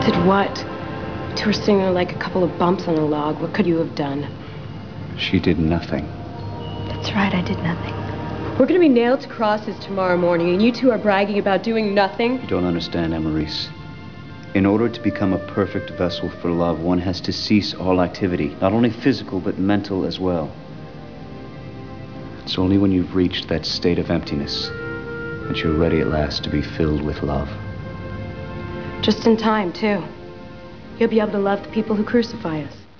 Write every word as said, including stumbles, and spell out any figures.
Did what? Two were sitting there like a couple of bumps on a log. What could you have done? She did nothing. That's right, I did nothing. We're gonna be nailed to crosses tomorrow morning, and you two are bragging about doing nothing? You don't understand, Emerys. In order to become a perfect vessel for love, one has to cease all activity, not only physical, but mental as well. It's only when you've reached that state of emptiness that you're ready at last to be filled with love. Just in time, too. You'll be able to love the people who crucify us.